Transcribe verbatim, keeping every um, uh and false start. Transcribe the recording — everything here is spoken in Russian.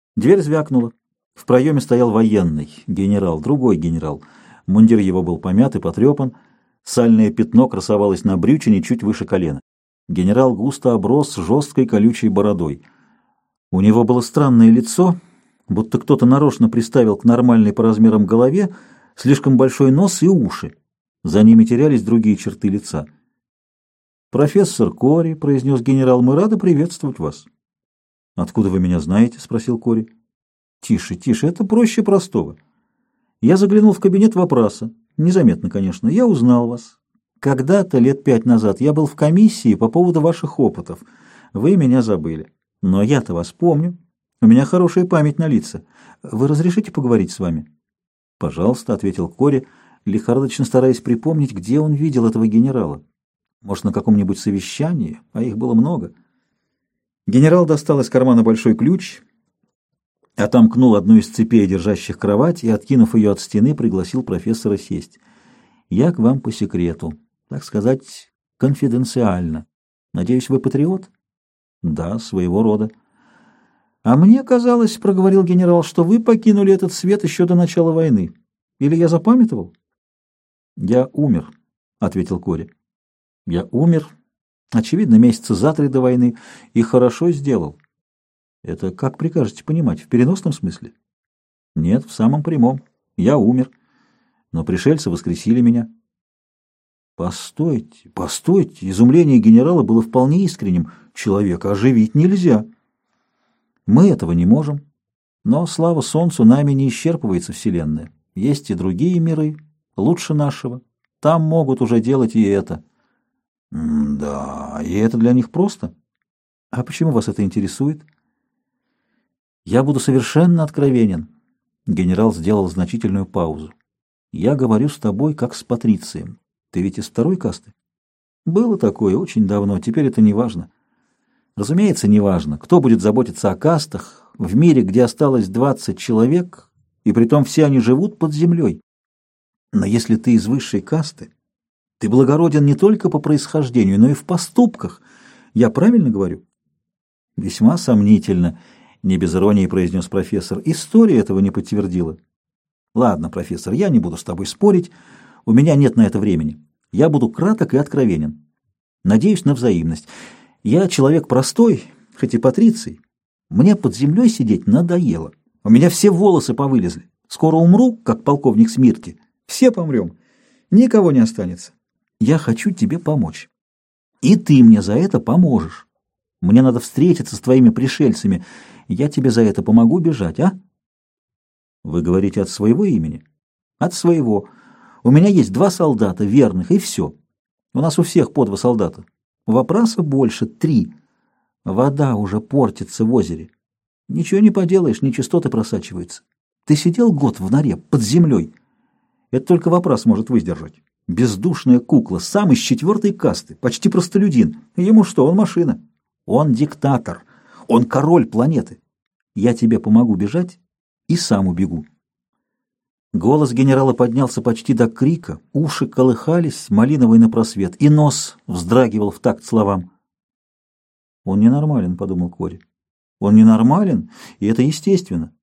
Дверь звякнула. В проеме стоял военный, генерал, другой генерал. Мундир его был помят и потрепан. Сальное пятно красовалось на брючине чуть выше колена. Генерал густо оброс жесткой колючей бородой. У него было странное лицо, будто кто-то нарочно приставил к нормальной по размерам голове слишком большой нос и уши. За ними терялись другие черты лица. «Профессор Кори», — произнес генерал, — «мы рады приветствовать вас». «Откуда вы меня знаете?» — спросил Кори. «Тише, тише, это проще простого. Я заглянул в кабинет вопроса. Незаметно, конечно. Я узнал вас. Когда-то, лет пять назад, я был в комиссии по поводу ваших опытов. Вы меня забыли. Но я-то вас помню. У меня хорошая память на лица. Вы разрешите поговорить с вами?» «Пожалуйста», — ответил Кори, лихорадочно стараясь припомнить, где он видел этого генерала. Может, на каком-нибудь совещании, а их было много. Генерал достал из кармана большой ключ, отомкнул одну из цепей, держащих кровать, и, откинув ее от стены, пригласил профессора сесть. «Я к вам по секрету, так сказать, конфиденциально. Надеюсь, вы патриот?» «Да, своего рода». «А мне казалось, — проговорил генерал, — что вы покинули этот свет еще до начала войны. Или я запамятовал?» «Я умер», — ответил Кори. «Я умер, очевидно, месяца за три до войны, и хорошо сделал». «Это как прикажете понимать, в переносном смысле?» «Нет, в самом прямом. Я умер, но пришельцы воскресили меня». «Постойте, постойте!» Изумление генерала было вполне искренним. «Человека оживить нельзя. Мы этого не можем, но, слава солнцу, нами не исчерпывается Вселенная. Есть и другие миры, лучше нашего. Там могут уже делать и это». «Да, и это для них просто. А почему вас это интересует?» «Я буду совершенно откровенен». Генерал сделал значительную паузу. «Я говорю с тобой, как с патрицием. Ты ведь из второй касты?» «Было такое очень давно, теперь это не важно». «Разумеется, не важно. Кто будет заботиться о кастах в мире, где осталось двадцать человек, и притом все они живут под землей? Но если ты из высшей касты, ты благороден не только по происхождению, но и в поступках. Я правильно говорю?» «Весьма сомнительно», — не без иронии произнес профессор. «История этого не подтвердила». «Ладно, профессор, я не буду с тобой спорить. У меня нет на это времени. Я буду краток и откровенен. Надеюсь на взаимность. Я человек простой, хоть и патриций. Мне под землей сидеть надоело. У меня все волосы повылезли. Скоро умру, как полковник Смирти. Все помрем. Никого не останется. Я хочу тебе помочь. И ты мне за это поможешь. Мне надо встретиться с твоими пришельцами. Я тебе за это помогу бежать, а?» «Вы говорите от своего имени?» «От своего. У меня есть два солдата, верных, и все. У нас у всех по два солдата. Вопроса больше, три. Вода уже портится в озере. Ничего не поделаешь, нечистоты просачиваются. Ты сидел год в норе, под землей. Это только вопрос может выдержать. Бездушная кукла, сам из четвертой касты, почти простолюдин. Ему что, он машина? Он диктатор. Он король планеты. Я тебе помогу бежать и сам убегу». Голос генерала поднялся почти до крика, уши колыхались, малиновый напросвет, и нос вздрагивал в такт словам. «Он ненормален», — подумал Кори. «Он ненормален, и это естественно.